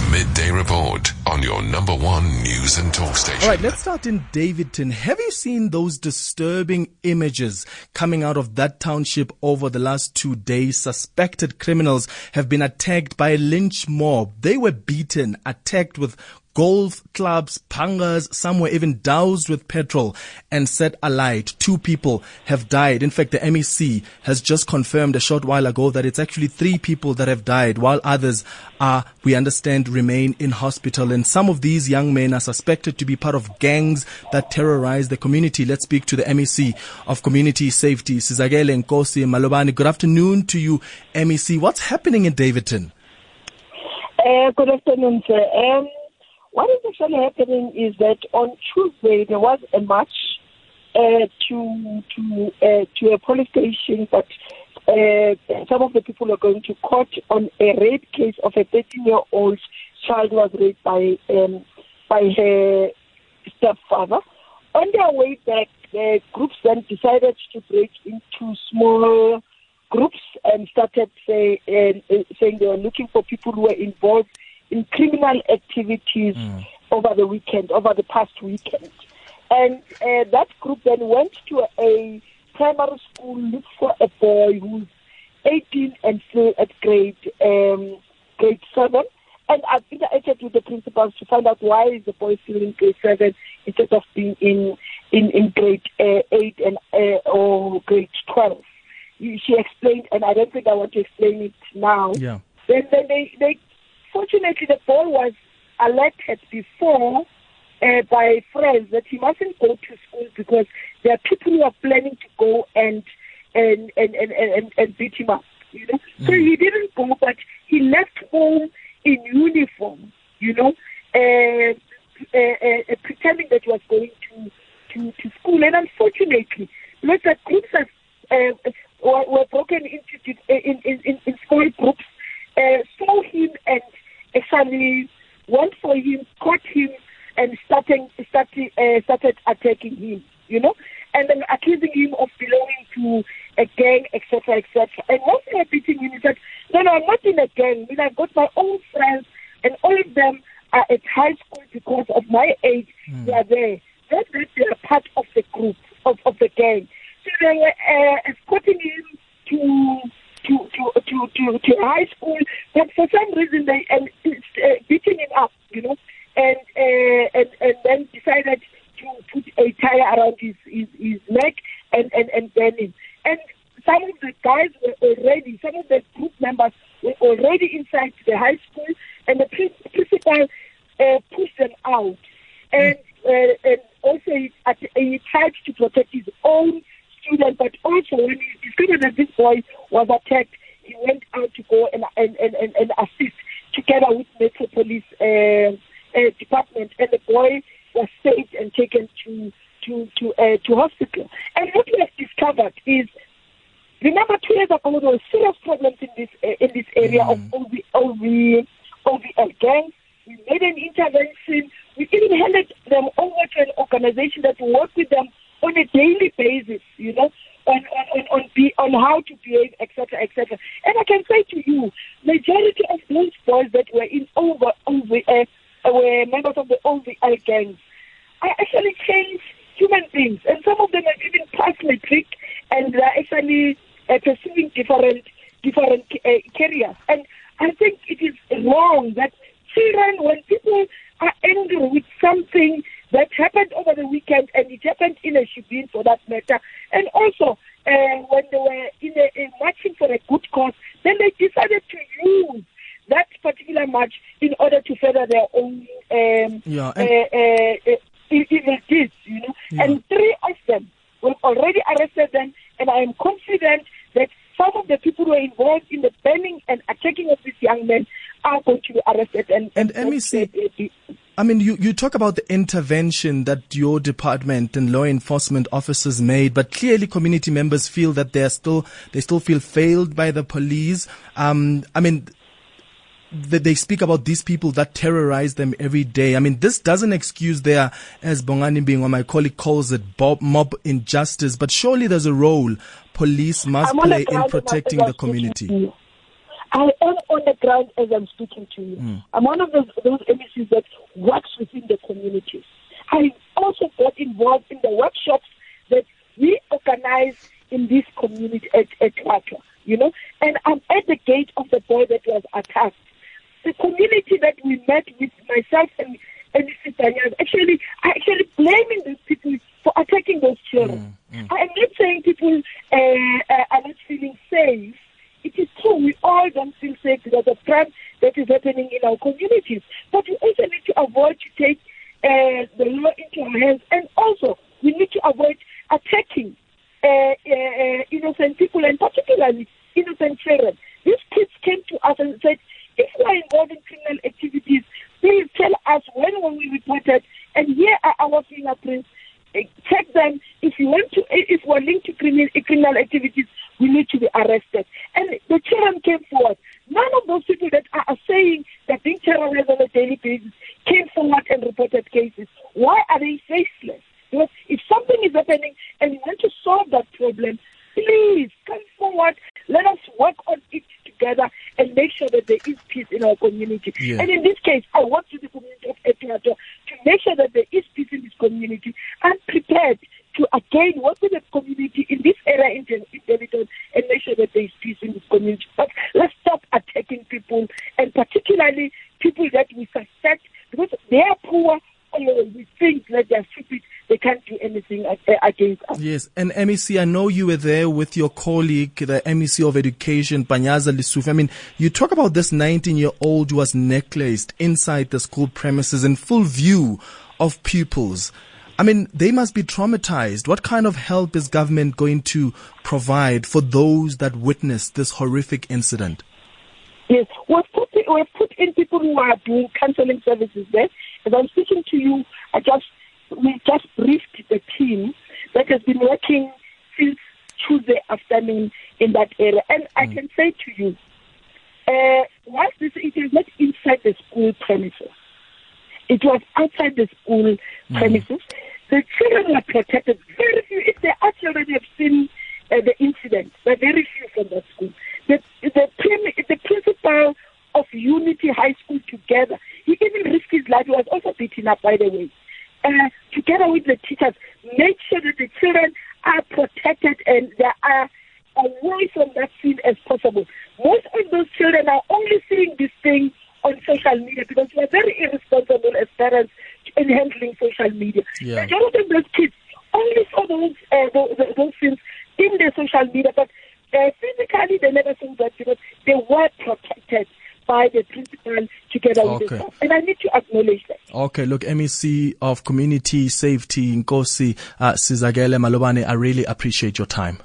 Midday Report on your number one news and talk station. All right, let's start in Davidton. Have you seen those disturbing images coming out of that township over the last 2 days? Suspected criminals have been attacked by a lynch mob. They were beaten, attacked with golf clubs, pangas, some were even doused with petrol and set alight. 2 people have died. In fact, the MEC has just confirmed a short while ago that it's actually 3 people that have died, while others are, we understand, remain in hospital. And some of these young men are suspected to be part of gangs that terrorize the community. Let's speak to the MEC of Community Safety, Sizakele Nkosi Malobane. Good afternoon to you, MEC. What's happening in Davidton? Good afternoon, sir. What is actually happening is that on Tuesday there was a march to a police station, but some of the people are going to court on a rape case of a 13-year-old child who was raped by her stepfather. On their way back, the groups then decided to break into small groups and started saying they were looking for people who were involved in criminal activities over the past weekend. And that group then went to a primary school, looked for a boy who's 18 and still at grade 7. And I've interacted with the principals to find out why is the boy still in grade 7 instead of being in grade 8 and or grade 12. She explained, and I don't think I want to explain it now. Yeah. Then they fortunately, the boy was alerted before by friends that he mustn't go to school because there are people who are planning to go and beat him up. You know, so he didn't go, but he left home in uniform. You know, pretending that he was going to school, and unfortunately, lots of groups were broken into in small groups. Saw him and actually went for him, caught him, and started attacking him, you know, and then accusing him of belonging to a gang, etc., etc. And once they were beating him, he said, "No, I'm not in a gang. I mean, I've got my own friends, and all of them are at high school because of my age. They are there. Not that they are part of the group of the gang." So they were escorting him to high school, but for some reason they beating him up, you know, and then decided to put a tire around his neck and burn him. And some of the guys some of the group members were already inside the high school, and the principal pushed them out. And also he tried to protect his own student, but also when he discovered that this boy was attacked, he went out to go and assist together with Metro Police Department, and the boy was saved and taken to hospital. And what we have discovered is, remember 2 years ago there were serious problems in this area of OVL gangs. We made an intervention. We even handed them over to an organization that will work with them on a daily basis, you know, on how to behave, etc., etc. And I can say to you, majority of those boys that were in were members of the OVL gangs are actually changed human beings, and some of them have even passed matric, and they're actually pursuing different careers. And I think it is wrong that children, when people are angry with something that happened over the weekend, and it happened in a Shibin for that matter, and also when they were in marching for a good cause, then they decided to use that particular march in order to further their own evil deeds, you know. Yeah. And 3 of them were already arrested then, and I am confident that some of the people who were involved in the burning and attacking of these young men are going to be arrested. And MEC, I mean, you talk about the intervention that your department and law enforcement officers made, but clearly community members feel that they still feel failed by the police. I mean, they speak about these people that terrorize them every day. I mean, this doesn't excuse their, as Bongani Bingwa, my colleague, calls it, mob injustice, but surely there's a role police must play in protecting the community. I am on the ground as I'm speaking to you. I'm one of those MECs that works within the communities. I also got involved in the workshops that we organize in this community at Twato, and I'm at the gate of the boy that was attacked. The community that we met with, myself and Mr. Daniel, I actually blaming those people for attacking those children. I am not saying people are not feeling safe. It is true, we all don't feel safe because of crime that is happening in our communities. But we also need to avoid to take the law into our hands, and also we need to avoid attacking innocent people, and particularly innocent children. These kids came to us and said, if you are involved in criminal activities, please tell us when we reported, and here are our fingerprints. Check them. If we're linked to criminal activities, we need to be arrested. And the children came forward. None of those people that are saying that being terrorized on a daily basis came forward and reported cases. Why are they faceless? Because if something is happening and you want to solve that problem, please come forward. Let us work on it together and make sure that there is peace in our community. Yeah. And in this case, I work with the community of Eto'o to make sure that there is peace in this community. I'm prepared to again work with the community in this area in Davidton and make sure that there is peace in this community. But let's stop attacking people, and particularly people that we suspect, because they are poor or we think that they are stupid, they can't do anything against us. Yes, and MEC, I know you were there with your colleague, the MEC of Education, Panyaza Lesufi. I mean, you talk about this 19-year-old who was necklaced inside the school premises in full view of pupils. I mean, they must be traumatized. What kind of help is government going to provide for those that witnessed this horrific incident? Yes, we've put in people who are doing counseling services there. As I'm speaking to you, we just briefed the team that has been working since Tuesday afternoon in that area. And I can say to you, whilst it is not inside the school premises, it was outside the school premises. The children were protected. Very few, if there are children who have seen the incident, but very few from that school. The principal of Unity High School together, he even risked his life. He was also beaten up, by the way. Together with the teachers, make sure that the children are protected and they are away from that scene as possible. Most of those children are only seeing this thing on social media because we are very irresponsible as parents in handling social media. Yeah. Majority of those kids only saw those things in their social media, but physically they never saw that because they were protected by the principal together with the staff. And I need to acknowledge that. Okay, look, MEC of Community Safety, Nkosi Sizakele Malobane, I really appreciate your time.